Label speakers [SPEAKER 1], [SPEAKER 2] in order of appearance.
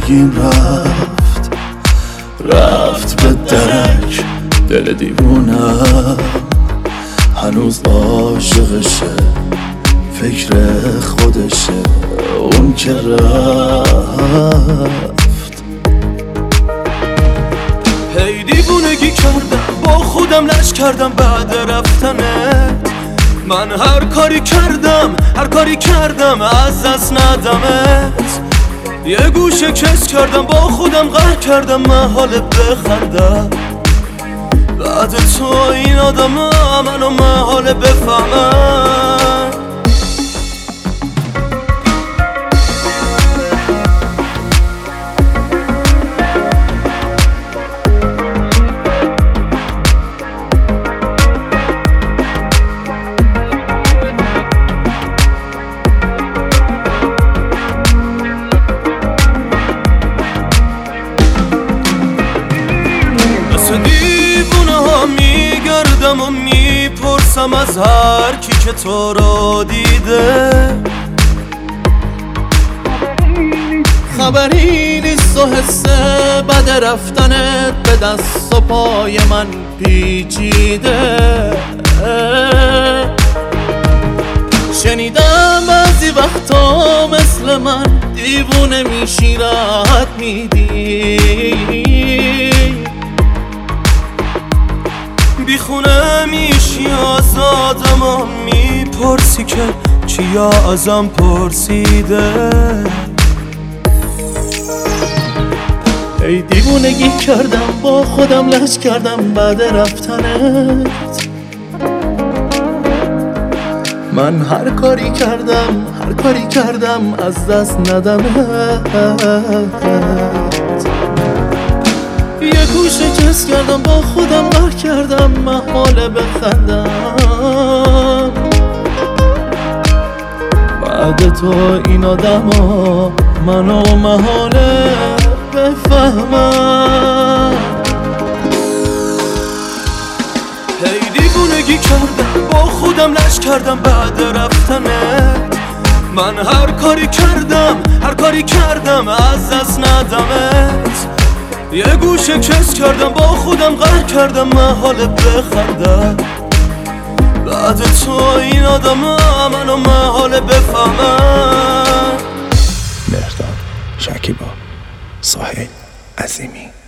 [SPEAKER 1] دیوونگیم رفت به درک. دل دیوونم هنوز عاشقشه، فکر خودشه اون که رفت.
[SPEAKER 2] هی دیوونگی کردم با خودم، لش کردم بعد رفتنت. من هر کاری کردم از دست ندمت. یه گوشه کس کردم با خودم، قهر کردم محال بخندم. بعد تو این آدم منو محال بفهمم. دیوونه ها میگردم و میپرسم از هر کی که تو رو دیده. خبری نیست و حسه بد رفتنت به دست و پای من پیچیده. شنیدم بعضی وقتا مثل من دیوونه میشی راحت میدی. بیخونه میشی آزاد، اما میپرسی که چیا ازم پرسیده. ای دیوونگی کردم با خودم، لش کردم بعد رفتنت. من هر کاری کردم از دست ندمت. یه گوشه کس کردم با خودم، قهر کردم محاله بخندم. بعد تو این آدما منو محاله بفهمم. هی دیوونگی کردم با خودم، لش کردم بعد رفتنت. من هر کاری کردم از دست ندمت. یه گوشه کس کردم با خودم، قهر کردم محال بخندم. بعد تو این آدم منو محال بفهمم.
[SPEAKER 1] مهرداد شکیبا، سهیل عظیمی.